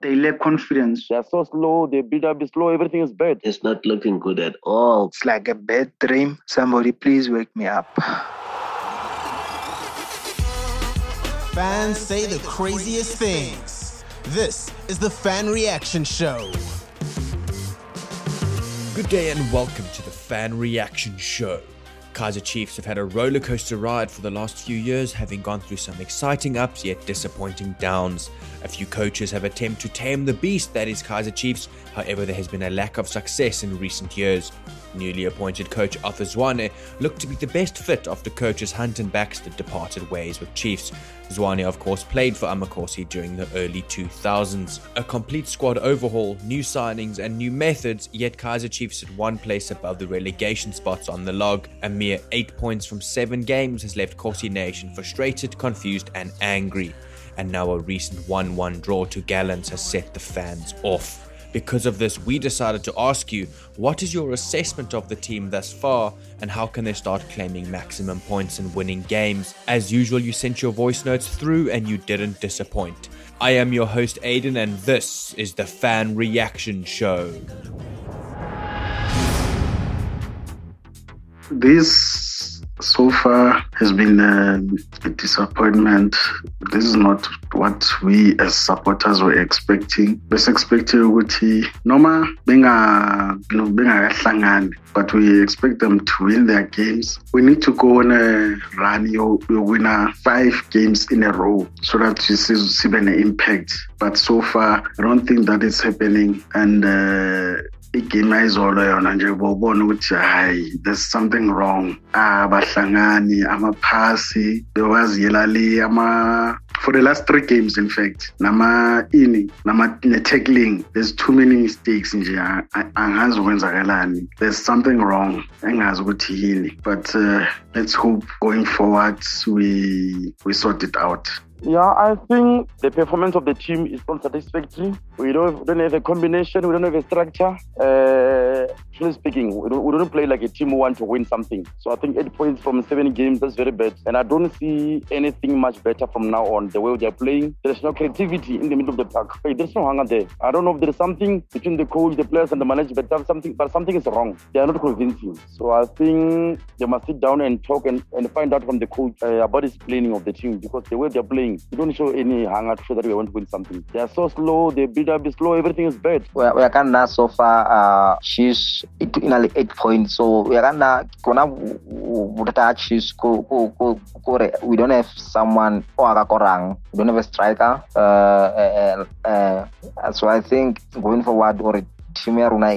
They lack confidence. They're so slow, their build-up is slow, everything is bad. It's not looking good at all. It's like a bad dream. Somebody please wake me up. Fans say the craziest things. This is the Fan Reaction Show. Good day and welcome to the Fan Reaction Show. Kaizer Chiefs have had a rollercoaster ride for the last few years, having gone through some exciting ups yet disappointing downs. A few coaches have attempted to tame the beast that is Kaizer Chiefs, however there has been a lack of success in recent years. Newly appointed coach Arthur Zwane looked to be the best fit after coaches Hunt and Baxter departed ways with Chiefs. Zwane of course played for Amakosi during the early 2000s. A complete squad overhaul, new signings and new methods, yet Kaizer Chiefs at one place above the relegation spots on the log. A mere 8 points from 7 games has left Kosi Nation frustrated, confused and angry. And now a recent 1-1 draw to Gallants has set the fans off. Because of this, we decided to ask you, what is your assessment of the team thus far and how can they start claiming maximum points and winning games? As usual, you sent your voice notes through and you didn't disappoint. I am your host Aiden and this is the Fan Reaction Show. This so far has been a disappointment. This is not what we as supporters were expecting. Best expected ukuthi noma bengahlangani, but we expect them to win their games. We need to go on a run. You win 5 games in a row so that you see an impact. But so far, I don't think that is happening. And igame ayizolo yona nje bobona ukuthi hayi there's something wrong. Abahlangani amaphasi bewaziyela le for the last 3 games in fact tackling, there's too many mistakes nje angazi ukwenzakalani. There's something wrong engazi ukuthi yini, but let's hope going forward we sort it out. Yeah, I think the performance of the team is not satisfactory. We don't have a combination. We don't have a structure. Truly speaking, we don't play like a team who want to win something. So I think 8 points from 7 games, that's very bad. And I don't see anything much better from now on. The way they're playing, there's no creativity in the middle of the park. There's no hunger there. I don't know if there's something between the coach, the players, and the management. But something is wrong. They are not convincing. So I think they must sit down and talk and find out from the coach about his planning of the team, because the way they're playing, you don't show any hunger to show that we want to win something. They are so slow, their build-up is slow, everything is bad. We are gonna so far she's in 8 points, so we are gonna she's we don't have someone or we don't have a striker. So I think going forward or team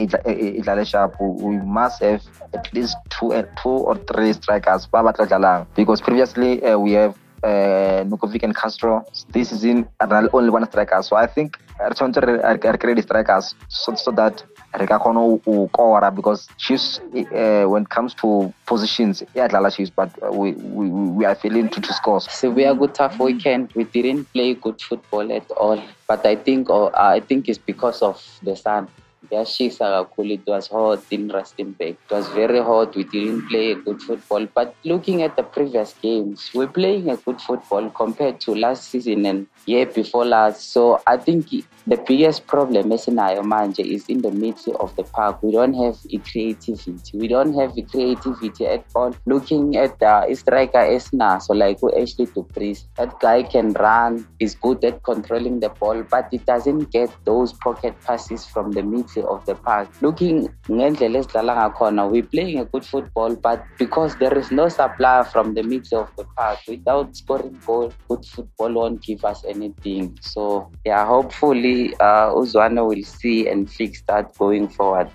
we must have at least 2 or 3 strikers because previously we have Nukovic and Castro. This is in only 1 striker, so I think create strikers so that because she's when it comes to positions, she's but we are failing to score. So we are good tough weekend. We didn't play good football at all, but I think it's because of the sun. It was hot in Rustenburg. It was very hot. We didn't play a good football. But looking at the previous games, we're playing a good football compared to last season and year before last. So I think the biggest problem is in the middle of the park. We don't have a creativity. We don't have a creativity at all. Looking at the striker Esna, so like Ashley Dupreez, that guy can run, is good at controlling the ball, but it doesn't get those pocket passes from the middle of the park. Looking we're playing a good football, but because there is no supply from the middle of the park, without scoring goal, good football won't give us anything. So yeah, hopefully Uzwane will see and fix that going forward.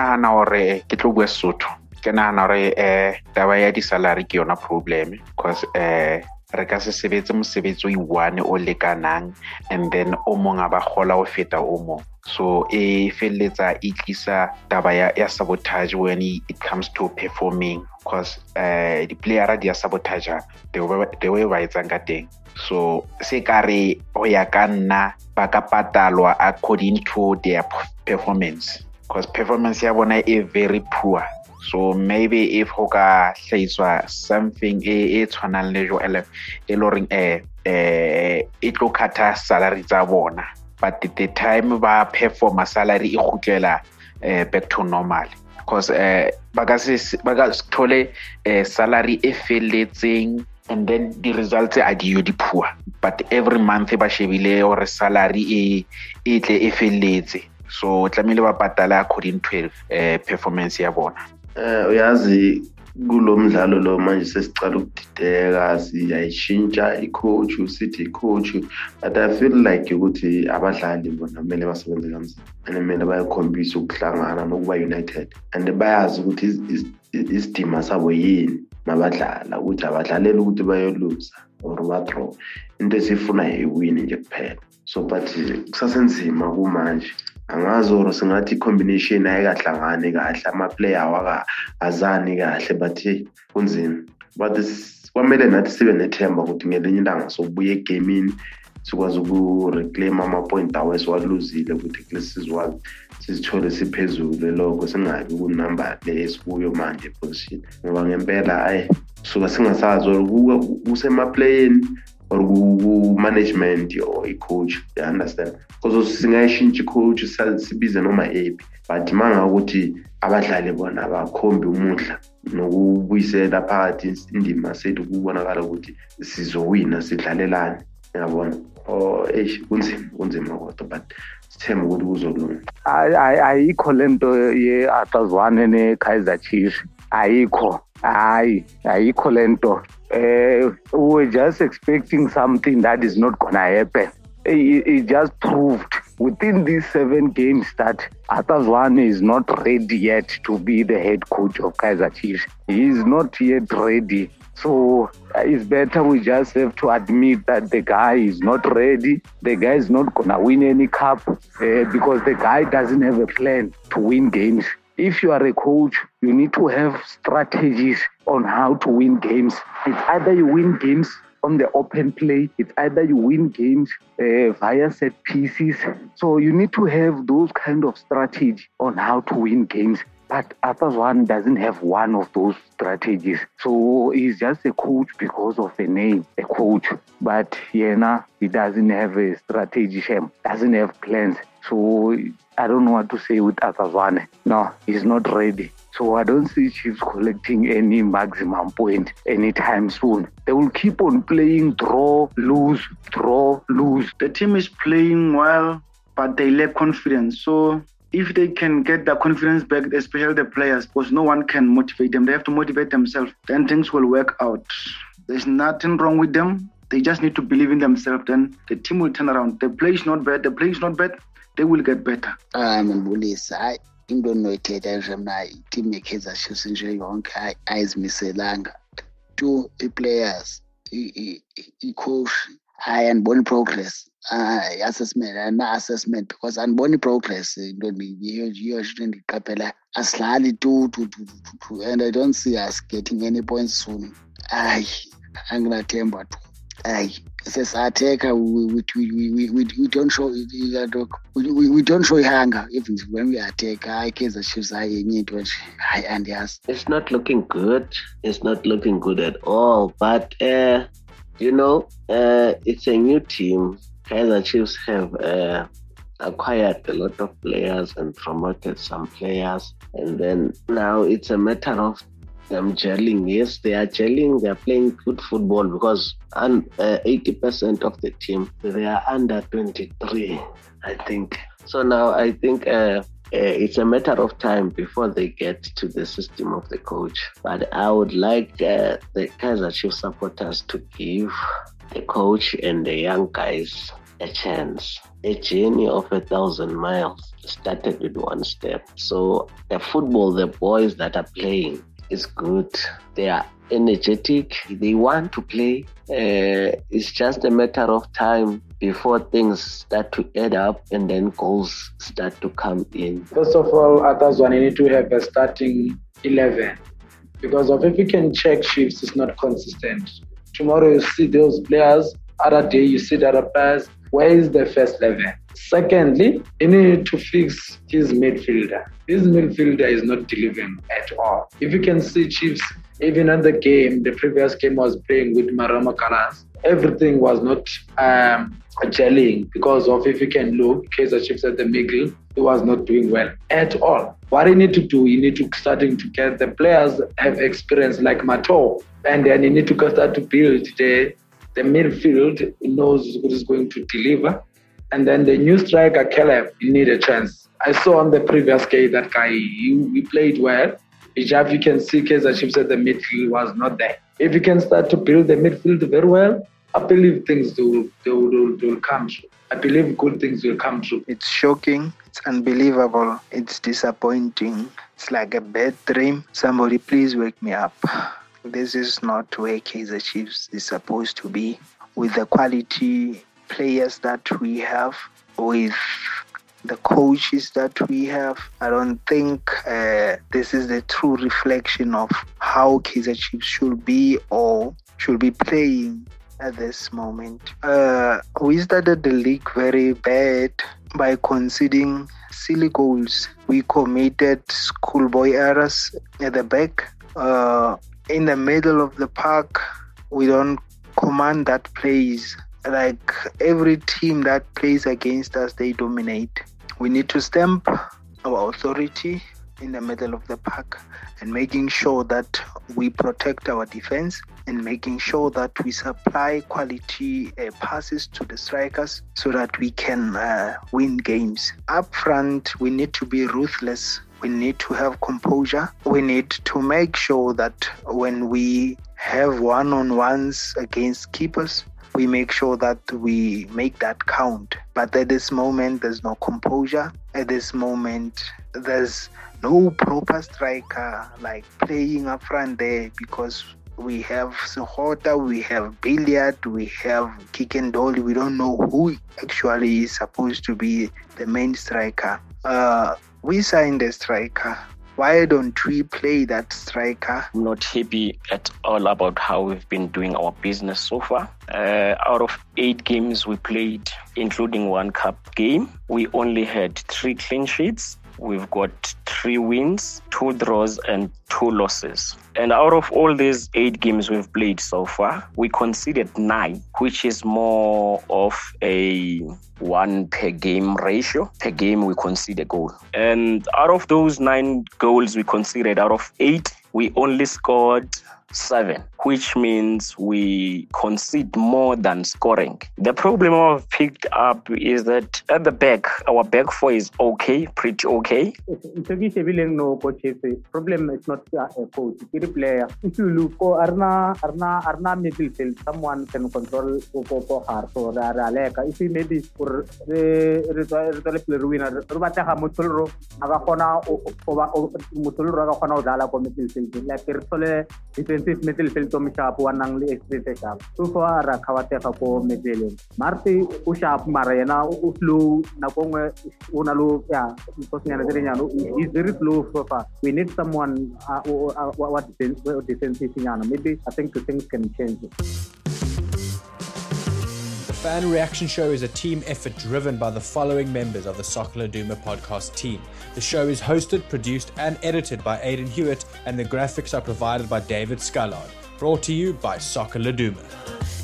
Ke nahana hore taba ya di-salary ke yona problem because re ka se sebetse mosebetsi o i-1 o lekanang and then o mong a ba kgola ho feta o mong, so e felletsa e tlisa taba ya sabotage when it comes to performing because the player dia sabotage the way ba etsang ka teng. So se kare ho ya ka nna ba ka patalwa according to their performance because performance ya bona is very poor. So maybe if hoka hlaiswa something e tshwanang le jo ele loreng e tlo khatha salary tsa bona but the time ba perform salary e khutlela back to normal, because ba thole salary e felletseng, and then the results are di poor, but every month ba shebile or salary e tle e felletse, so tlamile ba patala according to performance ya bona. Uyazi kulo mdlalo lo manje sesicala ukudideka, siyayishintsha i-coach, usithi i-coach, but I feel like ukuthi abadlali bona kumele basebenze kanzima, kumele bayakhombisa ukuhlangana nokuba united, and bayazi ukuthi isidima sabo yini mabadlala, ukuthi abadlalela ukuthi bayoluza or badraw, into esifuna yiwini nje kuphela. So but kusasenzima kumanje, angazi or singathi combination ayikahlangani kahle, ama-player awakazani kahle, but kunzima. But kwamele nathi sibe nethemba ukuthi ngelinye ilanga sokubuya egamini sikwazi ukureclaim ama-point awo esiwaluzile, ukuthi kulesizwe sizithole siphezulu lokho, singabi kunumber le esikuyo manje position, ngoba ngempela suka singasazi or kusemaplayeni or ku-management or i-coach, you understand? Because singayishintsha i-coach sibize noma ephi, but manga ukuthi abadlali bona bakhombe umuhla nokubuyisela phakathi indima sethu kubonakala ukuthi sizowina, sidlalelane, yabona. Kunzima kodwa, but sithemba ukuthi kuzolunga. Ayikho lento ye-Atazwane ne-Kaizer Chiefs, ayikho lento. We're just expecting something that is not gonna happen. It just proved within these 7 games that Atazwane is not ready yet to be the head coach of Kaizer Chiefs. He is not yet ready. So it's better we just have to admit that the guy is not ready. The guy is not gonna win any cup because the guy doesn't have a plan to win games. If you are a coach, you need to have strategies on how to win games. It's either you win games on the open play, it's either you win games via set pieces. So you need to have those kind of strategy on how to win games. But Atazwane doesn't have one of those strategies. So he's just a coach because of the name, a coach. But he doesn't have a strategy, doesn't have plans. So I don't know what to say with Atazwane. No, he's not ready. So I don't see Chiefs collecting any maximum point anytime soon. They will keep on playing draw, lose, draw, lose. The team is playing well, but they lack confidence. So if they can get their confidence back, especially the players, because no one can motivate them, they have to motivate themselves, then things will work out. There's nothing wrong with them. They just need to believe in themselves, then the team will turn around. The play is not bad, they will get better. Mbulisa, into noyithetha nje mna team ye-Kaizer Chiefs nje yonke ayizimiselanga. 2 i-players, i-coach, andiboni progress. Assessment because andiboni progress into yiyo into endiqaphela. Asidlali tu, and I don't see us getting any points soon. Anginathemba tu. Sesateka, we don't show we don't show hunger even when we attack. Kaizer Chiefs and yes, it's not looking good. It's not looking good at all. But it's a new team. Kaizer Chiefs have acquired a lot of players and promoted some players, and then now it's a matter of them gelling. Yes, they are gelling. They are playing good football because 80% of the team, they are under 23, I think. So now I think it's a matter of time before they get to the system of the coach. But I would like the Kaizer Chiefs supporters to give the coach and the young guys a chance. A journey of 1,000 miles started with 1 step. So the football, the boys that are playing, is good. They are energetic. They want to play. It's just a matter of time before things start to add up and then goals start to come in. First of all, Atazwane need to have a starting 11 because if you can check Chiefs, it's not consistent. Tomorrow you see those players, other day you see the other players. Where is the first 11? Secondly, you need to fix his midfielder. His midfielder is not delivering at all. If you can see Chiefs, even in the previous game was playing with Marama Kalas. everything was not gelling because of, if you can look, Kaizer Chiefs at the middle, he was not doing well at all. What you need to do, you need to starting to get the players have experience like Mato, and then you need to start to build the midfield. He knows what is going to deliver. And then the new striker, Caleb, you need a chance. I saw on the previous game that guy, he played well. If you can see Kaizer Chiefs at the midfield was not there. If you can start to build the midfield very well, I believe things will come true. I believe good things will come true. It's shocking. It's unbelievable. It's disappointing. It's like a bad dream. Somebody please wake me up. This is not where Kaizer Chiefs is supposed to be. With the quality players that we have, with the coaches that we have, I don't think this is the true reflection of how Kaizer Chiefs should be or should be playing at this moment. We started the league very bad by conceding silly goals. We committed schoolboy errors at the back. In the middle of the park, we don't command that plays. Like every team that plays against us, they dominate. We need to stamp our authority in the middle of the park and making sure that we protect our defense and making sure that we supply quality passes to the strikers so that we can win games. Up front, we need to be ruthless. We need to have composure. We need to make sure that when we have one-on-ones against keepers, we make sure that we make that count. But at this moment, there's no composure. At this moment, there's no proper striker like playing up front there because we have Sehota, we have Billiard, we have Kick and Dolly. We don't know who actually is supposed to be the main striker. We signed a striker. Why don't we play that striker? I'm not happy at all about how we've been doing our business so far. Out of 8 games we played, including one cup game, we only had 3 clean sheets. We've got 3 wins, 2 draws, and 2 losses. And out of all these 8 games we've played so far, we conceded 9, which is more of a 1 per game ratio. Per game, we concede a goal. And out of those 9 goals we conceded, out of 8, we only scored 7, which means we concede more than scoring. The problem I've picked up is that at the back, our back 4 is okay, pretty okay. Problem is not a coach, it's a player. If you look for Arna midfield, someone can control her. So if you maybe for the winner, Rubata Mutulro, Agafona, midfield, like defensive midfield to Mishap, one angli expected up. So far, Rakawateka for Medellin. Marti, Ushap, Marena, Uflu, Naponga, Unalu, is very slow so far. We need someone what defensive maybe I think things can change. The Fan Reaction Show is a team effort driven by the following members of the Soccer Laduma podcast team. The show is hosted, produced and edited by Aidan Hewitt, and the graphics are provided by David Scullard. Brought to you by Soccer Laduma.